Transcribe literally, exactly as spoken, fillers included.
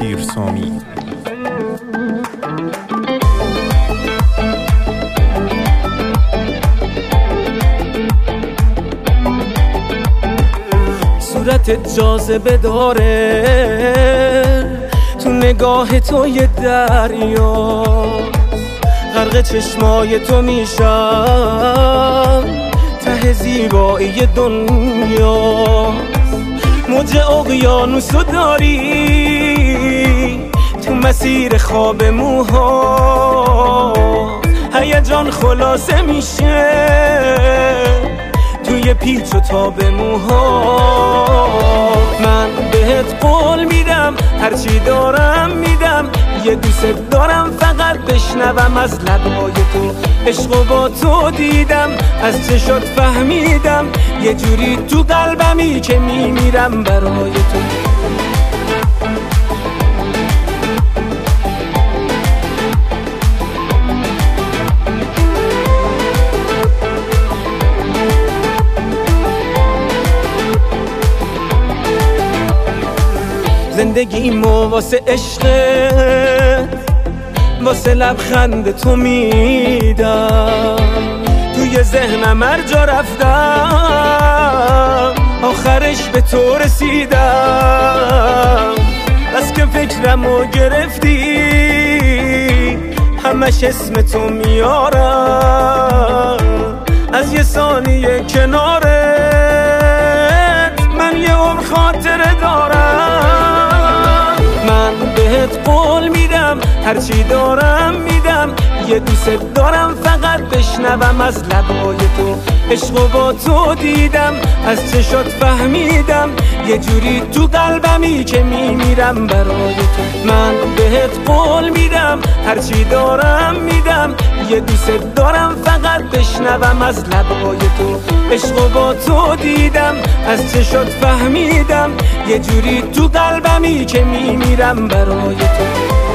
پیرسامی. صورت جاذبه داره، تو نگاه تو یه دریا، غرق چشمای تو میشم، ته زیبایی دنیا. موج اقیانوسو داری تو مسیر خواب موها، هیجان خلاصه میشه توی پیچ و تاب موها. من بهت قول میدم هرچی دارم میدم، یه دوست دارم فقط بشنوم از لبای تو. عشقو با تو دیدم، از چشات فهمیدم، یه جوری تو قلبمی که میمیرم برای تو. زندگیمو واسه عشقت، واسه لبخند تو میدم، توی ذهنم هر جا رفتم آخرش به تو رسیدم. بس که فکرمو گرفتی همش اسم تو میارم، از یه ثانیه کنارت من یه عمر خاطره دارم. من بهت قول میدم هرچی دارم میدم، یه دوست دارم فقط بشنوم از لبای تو. عشقو با تو دیدم، از چشات فهمیدم، یه جوری تو قلبمی که میمیرم برای تو. من بهت قول میدم هرچی دارم میدم، یه دوست دارم فقط بشنوم از لبای تو. عشقو با تو دیدم، از چشات فهمیدم، یه جوری تو قلبمی که میمیرم برای تو.